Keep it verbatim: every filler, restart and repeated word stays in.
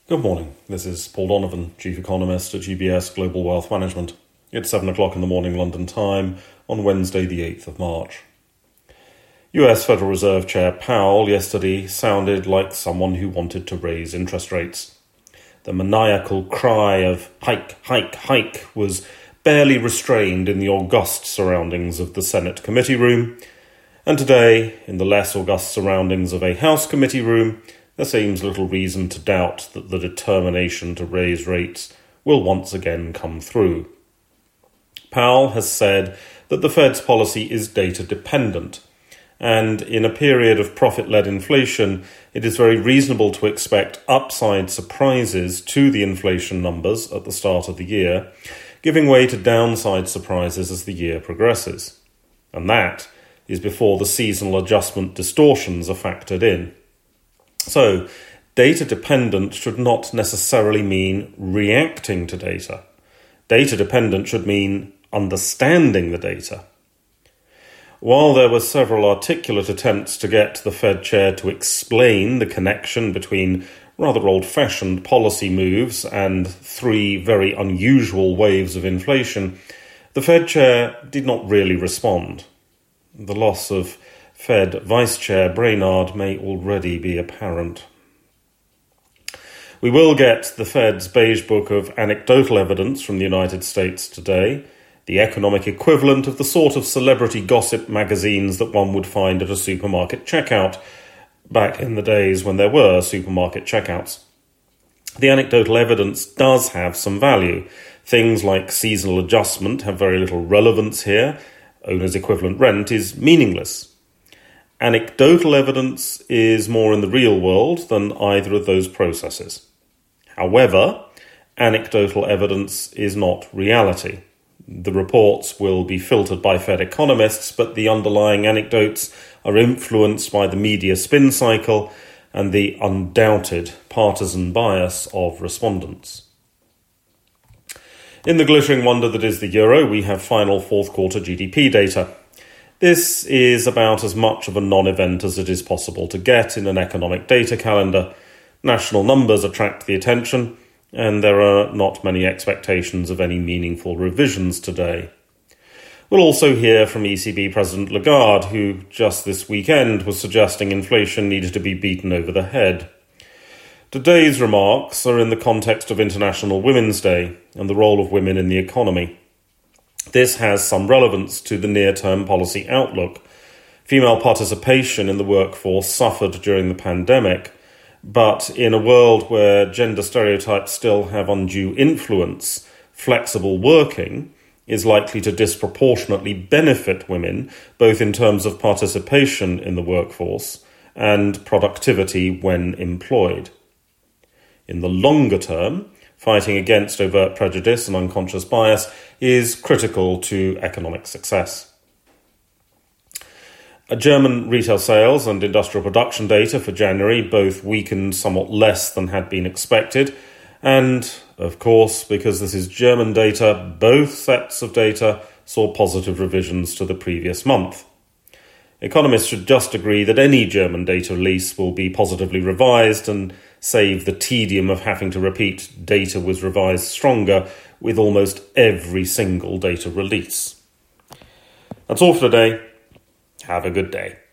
Good morning. This is Paul Donovan, Chief Economist at U B S Global Wealth Management. It's seven o'clock in the morning London time on Wednesday the eighth of March. U S Federal Reserve Chair Powell yesterday sounded like someone who wanted to raise interest rates. The maniacal cry of hike, hike, hike was barely restrained in the august surroundings of the Senate committee room, and today, in the less august surroundings of a House committee room, there seems little reason to doubt that the determination to raise rates will once again come through. Powell has said that the Fed's policy is data-dependent, and in a period of profit-led inflation, it is very reasonable to expect upside surprises to the inflation numbers at the start of the year, giving way to downside surprises as the year progresses. And that is before the seasonal adjustment distortions are factored in. So, data-dependent should not necessarily mean reacting to data. Data-dependent should mean understanding the data. While there were several articulate attempts to get the Fed chair to explain the connection between rather old-fashioned policy moves and three very unusual waves of inflation, the Fed chair did not really respond. The loss of Fed Vice Chair Brainard may already be apparent. We will get the Fed's beige book of anecdotal evidence from the United States today, the economic equivalent of the sort of celebrity gossip magazines that one would find at a supermarket checkout, back in the days when there were supermarket checkouts. The anecdotal evidence does have some value. Things like seasonal adjustment have very little relevance here. Owner's equivalent rent is meaningless. Anecdotal evidence is more in the real world than either of those processes. However, anecdotal evidence is not reality. The reports will be filtered by Fed economists, but the underlying anecdotes are influenced by the media spin cycle and the undoubted partisan bias of respondents. In the glittering wonder that is the euro, we have final fourth quarter G D P data. This is about as much of a non-event as it is possible to get in an economic data calendar. National numbers attract the attention, and there are not many expectations of any meaningful revisions today. We'll also hear from E C B President Lagarde, who just this weekend was suggesting inflation needed to be beaten over the head. Today's remarks are in the context of International Women's Day and the role of women in the economy. This has some relevance to the near-term policy outlook. Female participation in the workforce suffered during the pandemic, but in a world where gender stereotypes still have undue influence, flexible working is likely to disproportionately benefit women, both in terms of participation in the workforce and productivity when employed. In the longer term, fighting against overt prejudice and unconscious bias is critical to economic success. A German retail sales and industrial production data for January both weakened somewhat less than had been expected, and, of course, because this is German data, both sets of data saw positive revisions to the previous month. Economists should just agree that any German data release will be positively revised and save the tedium of having to repeat data was revised stronger with almost every single data release. That's all for today. Have a good day.